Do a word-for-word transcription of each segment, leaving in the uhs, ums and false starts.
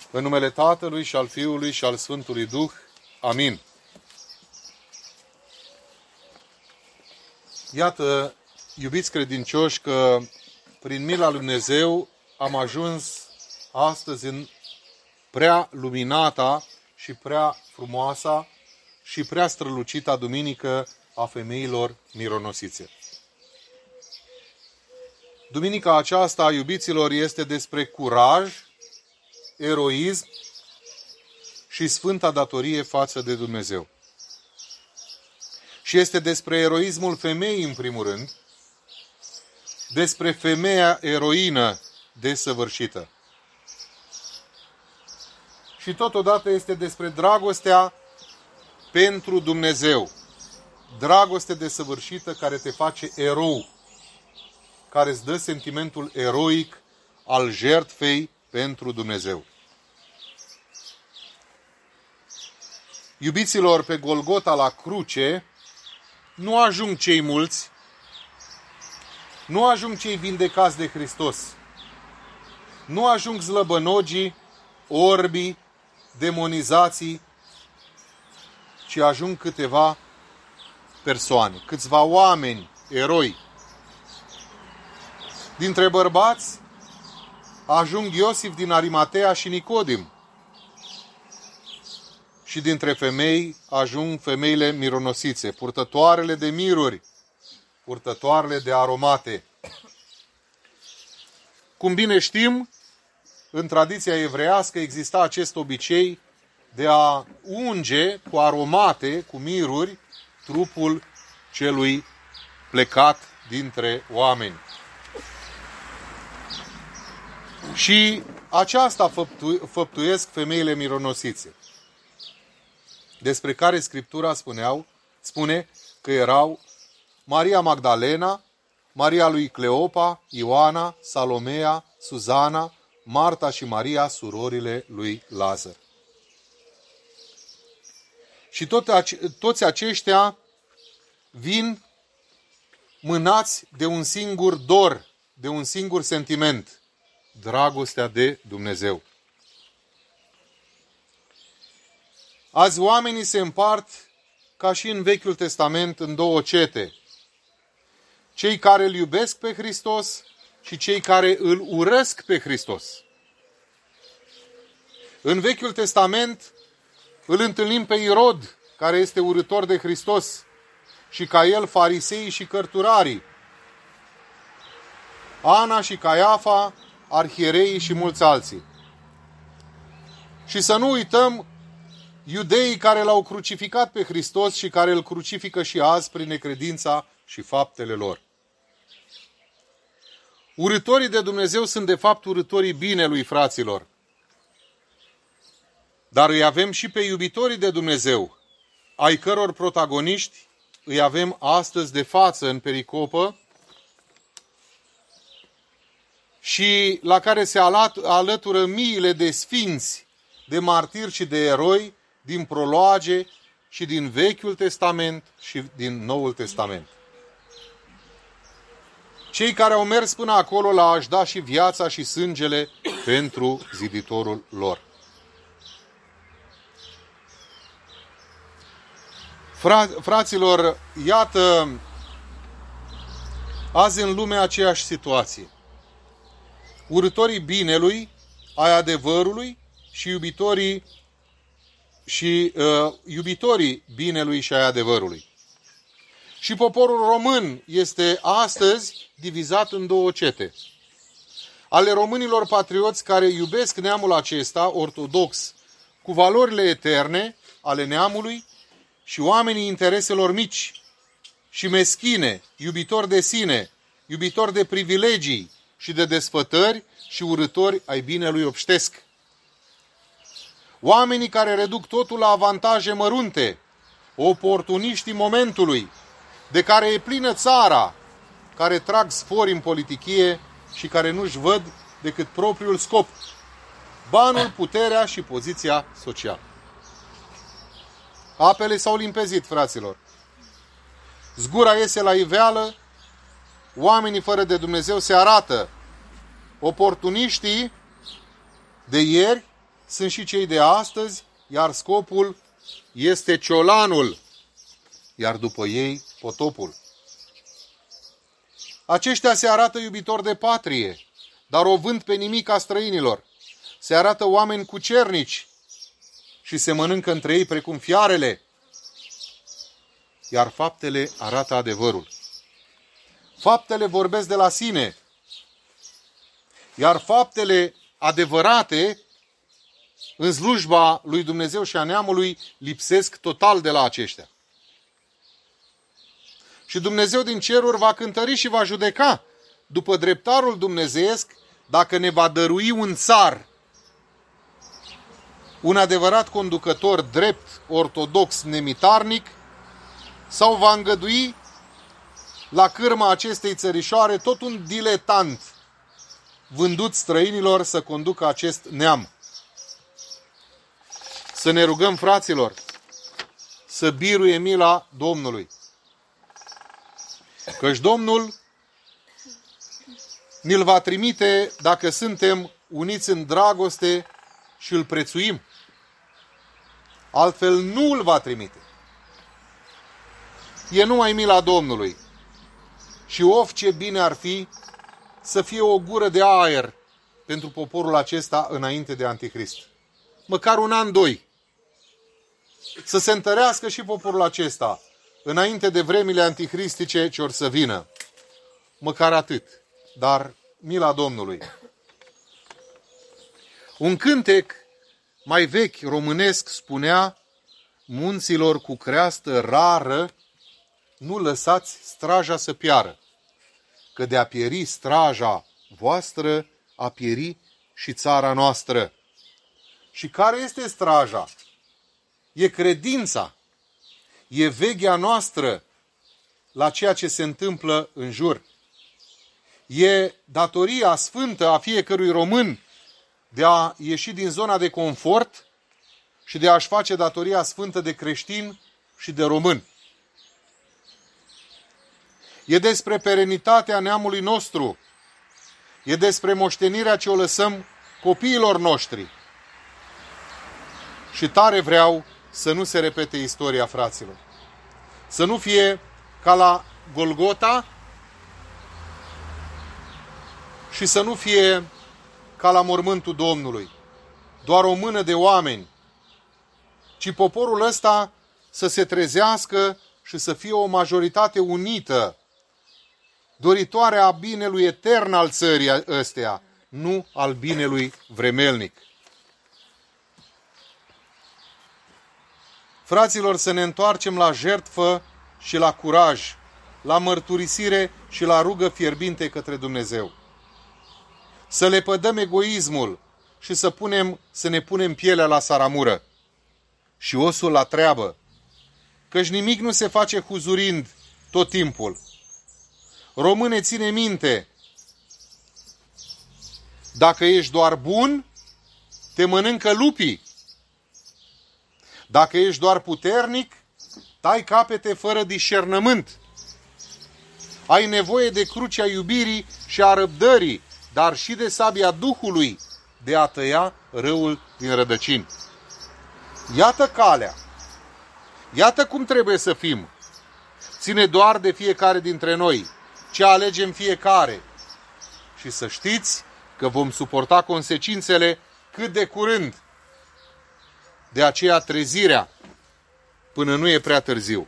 În numele Tatălui și al Fiului și al Sfântului Duh. Amin. Iată, iubiți credincioși, că prin mila lui Dumnezeu am ajuns astăzi în prea luminata și prea frumoasa și prea strălucita duminică a femeilor mironosițe. Duminica aceasta, iubiților, este despre curaj, eroism și sfânta datorie față de Dumnezeu. Și este despre eroismul femeii, în primul rând, despre femeia eroină desăvârșită. Și totodată este despre dragostea pentru Dumnezeu. Dragoste desăvârșită care te face erou, care îți dă sentimentul eroic al jertfei pentru Dumnezeu. Iubiților, pe Golgota la cruce nu ajung cei mulți, nu ajung cei vindecați de Hristos, nu ajung slăbănogii, orbii, demonizații, ci ajung câteva persoane, câțiva oameni, eroi. Dintre bărbați ajung Iosif din Arimatea și Nicodim. Și dintre femei ajung femeile mironosițe, purtătoarele de miruri, purtătoarele de aromate. Cum bine știm, în tradiția evreiască exista acest obicei de a unge cu aromate, cu miruri, trupul celui plecat dintre oameni. Și aceasta făptu- făptuiesc femeile mironosițe, despre care Scriptura spuneau, spune că erau Maria Magdalena, Maria lui Cleopa, Ioana, Salomea, Suzana, Marta și Maria, surorile lui Lazar. Și tot, toți aceștia vin mânați de un singur dor, de un singur sentiment, dragostea de Dumnezeu. Azi oamenii se împart, ca și în Vechiul Testament, în două cete. Cei care îl iubesc pe Hristos și cei care îl urăsc pe Hristos. În Vechiul Testament îl întâlnim pe Irod, care este urâtor de Hristos, și ca el fariseii și cărturarii, Ana și Caiafa, arhiereii și mulți alții. Și să nu uităm iudeii care l-au crucificat pe Hristos și care îl crucifică și azi prin necredința și faptele lor. Urâtorii de Dumnezeu sunt de fapt urâtorii binelui, fraților. Dar îi avem și pe iubitorii de Dumnezeu, ai căror protagoniști îi avem astăzi de față în pericopă și la care se alătură miile de sfinți, de martiri și de eroi din proloage și din Vechiul Testament și din Noul Testament. Cei care au mers până acolo la a-și da și viața și sângele pentru ziditorul lor. Fra- fraților, iată azi în lume aceeași situație. Urâtorii binelui, ai adevărului și iubitorii și uh, iubitorii binelui și ai adevărului. Și poporul român este astăzi divizat în două cete. Ale românilor patrioți care iubesc neamul acesta ortodox cu valorile eterne ale neamului și oamenii intereselor mici și meschine, iubitori de sine, iubitori de privilegii și de desfătări și urâtori ai binelui obștesc. Oamenii care reduc totul la avantaje mărunte, oportuniștii momentului, de care e plină țara, care trag sfori în politichie și care nu-și văd decât propriul scop, banul, puterea și poziția socială. Apele s-au limpezit, fraților. Zgura iese la iveală, oamenii fără de Dumnezeu se arată. Oportuniștii de ieri sunt și cei de astăzi, iar scopul este ciolanul, iar după ei potopul. Aceștia se arată iubitori de patrie, dar o vând pe nimic a străinilor. Se arată oameni cucernici și se mănâncă între ei precum fiarele, iar faptele arată adevărul. Faptele vorbesc de la sine, iar faptele adevărate în slujba lui Dumnezeu și a neamului lipsesc total de la aceștia. Și Dumnezeu din ceruri va cântări și va judeca după dreptarul dumnezeiesc dacă ne va dărui un țar, un adevărat conducător drept, ortodox, nemitarnic, sau va îngădui la cârma acestei țărișoare tot un diletant vândut străinilor să conducă acest neam. Să ne rugăm, fraților, să biruie mila Domnului. Căci Domnul ni-l va trimite dacă suntem uniți în dragoste și îl prețuim. Altfel nu îl va trimite. E numai mila Domnului. Și of, ce bine ar fi să fie o gură de aer pentru poporul acesta înainte de Antichrist. Măcar un an, doi. Să se întărească și poporul acesta înainte de vremile antichristice ce or să vină. Măcar atât. Dar mila Domnului. Un cântec mai vechi românesc spunea: munților cu creastă rară nu lăsați straja să piară, că de a pieri straja voastră a pieri și țara noastră. Și care este straja? E credința, e veghea noastră la ceea ce se întâmplă în jur. E datoria sfântă a fiecărui român de a ieși din zona de confort și de a-și face datoria sfântă de creștin și de român. E despre perenitatea neamului nostru. E despre moștenirea ce o lăsăm copiilor noștri. Și tare vreau să nu se repete istoria, fraților. Să nu fie ca la Golgota și să nu fie ca la mormântul Domnului. Doar o mână de oameni. Ci poporul ăsta să se trezească și să fie o majoritate unită, doritoare a binelui etern al țării ăsteia, nu al binelui vremelnic. Fraților, să ne întoarcem la jertfă și la curaj, la mărturisire și la rugă fierbinte către Dumnezeu. Să lepădăm egoismul și să, punem, să ne punem pielea la saramură și osul la treabă, căci nimic nu se face huzurind tot timpul. Române, ține minte, dacă ești doar bun, te mănâncă lupii. Dacă ești doar puternic, tai capete fără discernământ. Ai nevoie de crucea iubirii și a răbdării, dar și de sabia Duhului de a tăia răul din rădăcini. Iată calea. Iată cum trebuie să fim. Ține doar de fiecare dintre noi ce alegem fiecare. Și să știți că vom suporta consecințele cât de curând. De aceea trezirea până nu e prea târziu.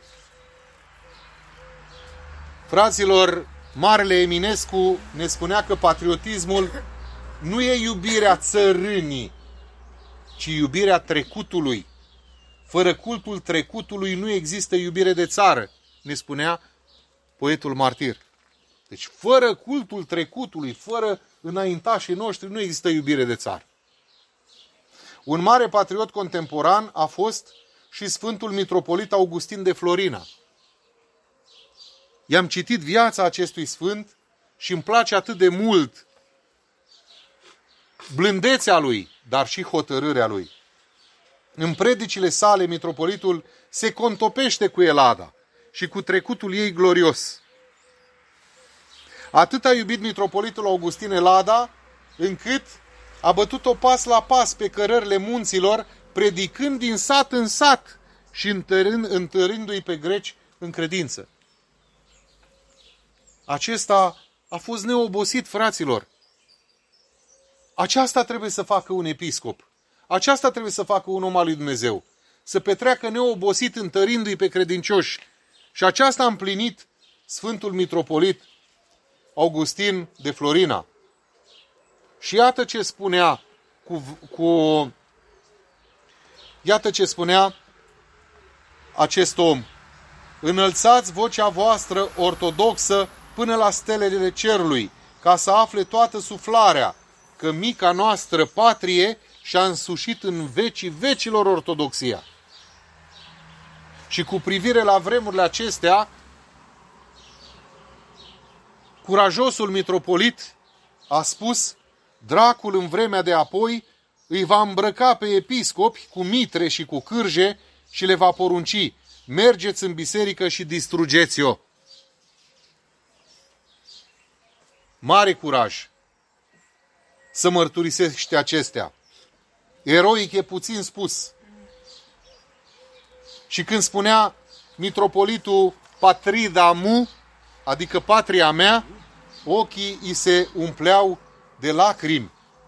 Fraților, Marele Eminescu ne spunea că patriotismul nu e iubirea țărânii, ci iubirea trecutului. Fără cultul trecutului nu există iubire de țară, ne spunea poetul martir. Deci fără cultul trecutului, fără înaintașii noștri, nu există iubire de țară. Un mare patriot contemporan a fost și Sfântul Mitropolit Augustin de Florina. I-am citit viața acestui sfânt și îmi place atât de mult blândețea lui, dar și hotărârea lui. În predicile sale, mitropolitul se contopește cu Elada și cu trecutul ei glorios. Atât a iubit mitropolitul Augustin Elada, încât a bătut-o pas la pas pe cărările munților, predicând din sat în sat și întărând, întărându-i pe greci în credință. Acesta a fost neobosit, fraților. Aceasta trebuie să facă un episcop. Aceasta trebuie să facă un om al lui Dumnezeu. Să petreacă neobosit întărindu-i pe credincioși. Și aceasta a împlinit Sfântul Mitropolit Augustin de Florina. Și iată ce spunea cu, cu iată ce spunea acest om. Înălțați vocea voastră ortodoxă până la stelele cerului, ca să afle toată suflarea că mica noastră patrie și-a însușit în vecii vecilor ortodoxia. Și cu privire la vremurile acestea, curajosul mitropolit a spus: dracul în vremea de apoi îi va îmbrăca pe episcopi cu mitre și cu cârje și le va porunci: mergeți în biserică și distrugeți-o. Mare curaj să mărturisești acestea. Eroic e puțin spus. Și când spunea mitropolitul Patrida mu, adică patria mea, ochii îi se umpleau de lacrimi.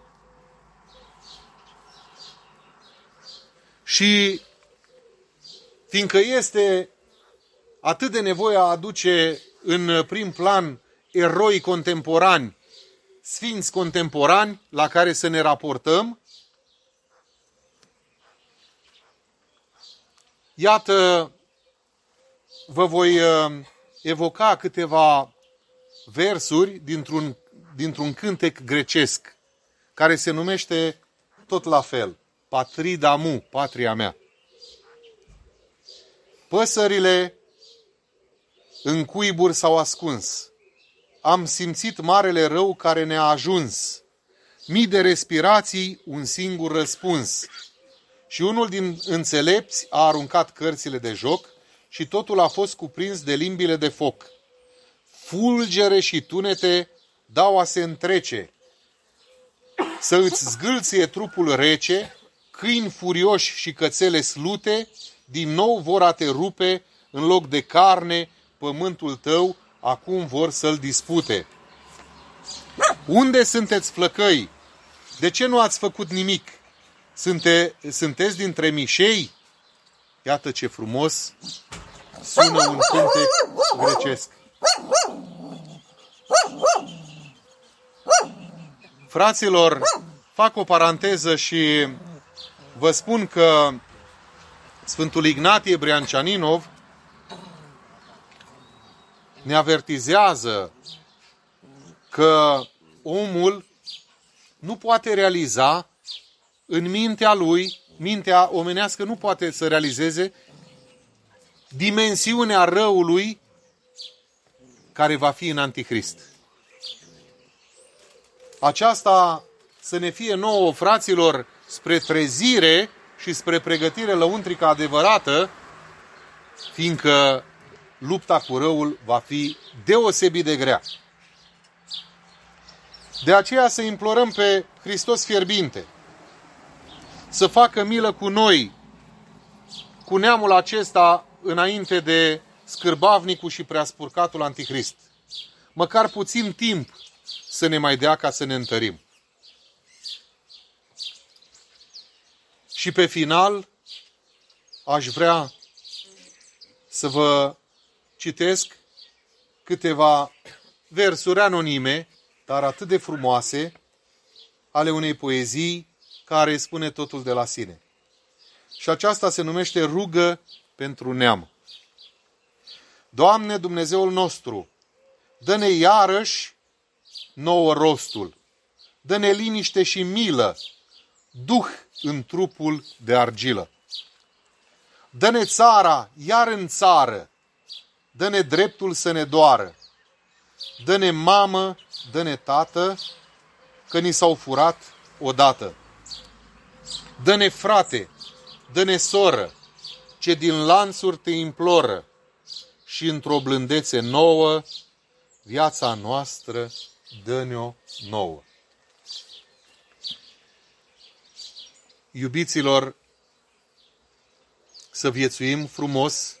Și fiindcă este atât de nevoie a aduce în prim plan eroi contemporani, sfinți contemporani la care să ne raportăm, iată, vă voi evoca câteva versuri dintr-un, dintr-un cântec grecesc, care se numește tot la fel, Patrida mu, patria mea. Păsările în cuiburi s-au ascuns. Am simțit marele rău care ne-a ajuns. Mii de respirații, un singur răspuns. Și unul din înțelepți a aruncat cărțile de joc și totul a fost cuprins de limbile de foc. Fulgere și tunete dau a se întrece. Să îți zgâlție trupul rece, câini furioși și cățele slute, din nou vor a te rupe, în loc de carne, pământul tău, acum vor să-l dispute. Unde sunteți, flăcăi? De ce nu ați făcut nimic? Sunte, sunteți dintre mișei? Iată ce frumos sună un cântec grecesc. Fraților, fac o paranteză și vă spun că Sfântul Ignatie Briancianinov ne avertizează că omul nu poate realiza în mintea lui, mintea omenească nu poate să realizeze dimensiunea răului care va fi în Antichrist. Aceasta să ne fie nouă, fraților, spre trezire și spre pregătire lăuntrică adevărată, fiindcă lupta cu răul va fi deosebit de grea. De aceea să implorăm pe Hristos fierbinte să facă milă cu noi, cu neamul acesta, înainte de scârbavnicul și preaspurcatul Antichrist. Măcar puțin timp să ne mai dea ca să ne întărim. Și pe final, aș vrea să vă citesc câteva versuri anonime, dar atât de frumoase, ale unei poezii care spune totul de la sine. Și aceasta se numește Rugă pentru neam. Doamne, Dumnezeul nostru, dă-ne iarăși nouă rostul, dă-ne liniște și milă, duh în trupul de argilă. Dă-ne țara iar în țară, dă-ne dreptul să ne doară, dă-ne mamă, dă-ne tată, că ni s-au furat odată. Dă-ne frate, dă-ne soră, ce din lanțuri te imploră, și într-o blândețe nouă, viața noastră dă-ne-o nouă. Iubiților, să viețuim frumos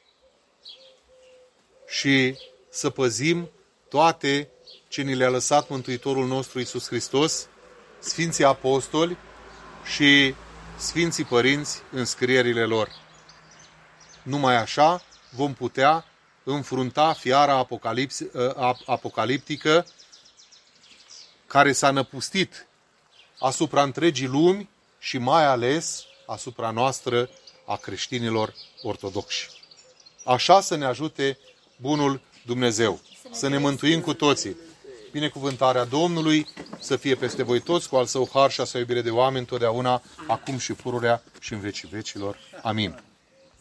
și să păzim toate ce ni le-a lăsat Mântuitorul nostru Iisus Hristos, Sfinții Apostoli și Sfinții Părinți în scrierile lor. Numai așa vom putea înfrunta fiara apocalips, apocaliptică care s-a năpustit asupra întregii lumi și mai ales asupra noastră a creștinilor ortodoxi. Așa să ne ajute bunul Dumnezeu. Să ne mântuim cu toții. Binecuvântarea Domnului să fie peste voi toți, cu al său har și a sa iubire de oameni, totdeauna, acum și pururea și în vecii vecilor. Amin.